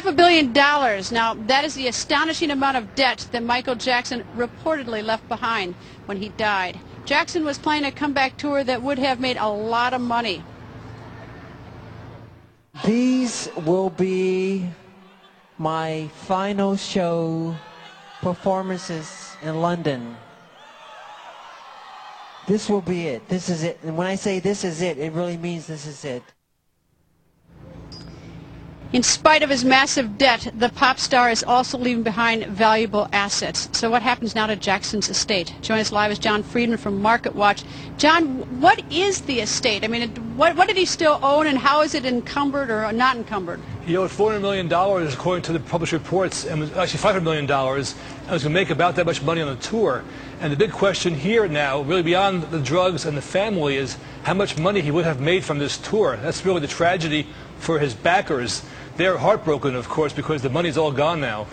$500 million. Now, that is the astonishing amount of debt that Michael Jackson reportedly left behind when he died. Jackson was planning a comeback tour that would have made a lot of money. These will be my final show performances in London. This will be it. This is it. And when I say this is it, it really means this is it. In spite of his massive debt, the pop star is also leaving behind valuable assets. So what happens now to Jackson's estate? Joining us live is John Friedman from Market Watch. John, what is the estate? I mean, what did he still own, and how is it encumbered or not encumbered? He owed $400 million, according to the published reports, and was actually $500 million, and was going to make about that much money on the tour. And the big question here now, really beyond the drugs and the family, is how much money he would have made from this tour. That's really the tragedy for his backers. They're heartbroken, of course, because the money's all gone now.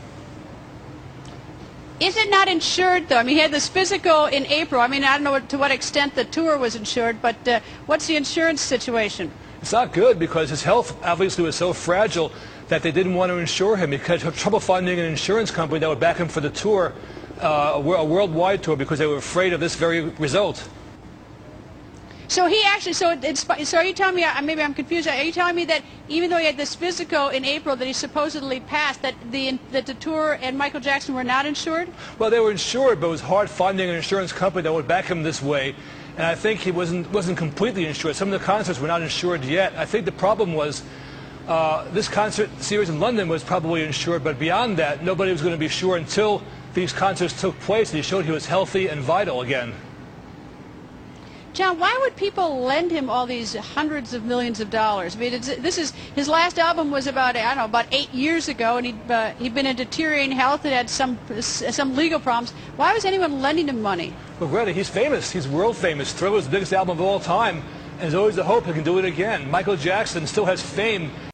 Is it not insured, though? I mean, he had this physical in April. I mean, I don't know to what extent the tour was insured, but what's the insurance situation? It's not good because his health obviously was so fragile that they didn't want to insure him. He had trouble finding an insurance company that would back him for the tour, a worldwide tour, because they were afraid of this very result. So he actually, so are you telling me, maybe I'm confused, are you telling me that even though he had this physical in April that he supposedly passed, that the tour and Michael Jackson were not insured? Well, they were insured, but it was hard finding an insurance company that would back him this way. And I think he wasn't completely insured. Some of the concerts were not insured yet. I think the problem was this concert series in London was probably insured, but beyond that, nobody was going to be sure until these concerts took place and he showed he was healthy and vital again. John, why would people lend him all these hundreds of millions of dollars? I mean, his last album was about 8 years ago, and he'd been in deteriorating health and had some legal problems. Why was anyone lending him money? Well, Greta, he's famous. He's world famous. Thriller's the biggest album of all time, and there's always the hope he can do it again. Michael Jackson still has fame